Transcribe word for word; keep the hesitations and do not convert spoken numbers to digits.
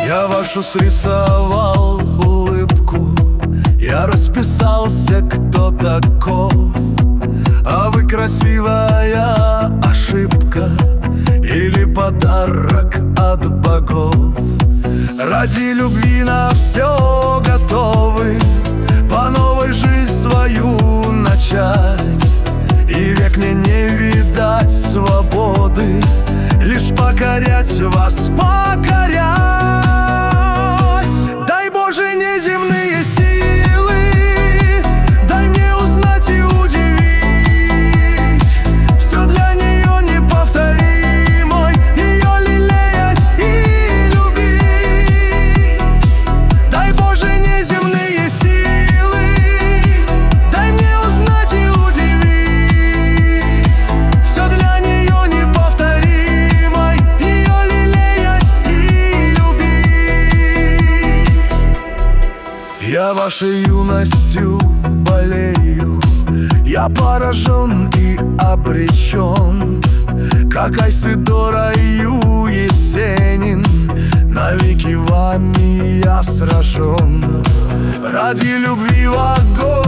Я вашу срисовал улыбку, я расписался, кто таков. А вы красивая ошибка или подарок от богов. Ради любви на все готовы по новой жизнь свою начать. И век мне не видать свободы, лишь покорять вас, покорять. Дай, Боже, неземные силы, дай мне узнать и удивить. Все для нее неповторимой, ее лелеять и любить. Дай, Боже, неземные силы, дай мне узнать и удивить. Все для нее неповторимой, ее лелеять и любить. Я вашей юностью болею, я поражен и обречен, как Айседора Ю Есенин. Навеки вами я сражен, ради любви в огонь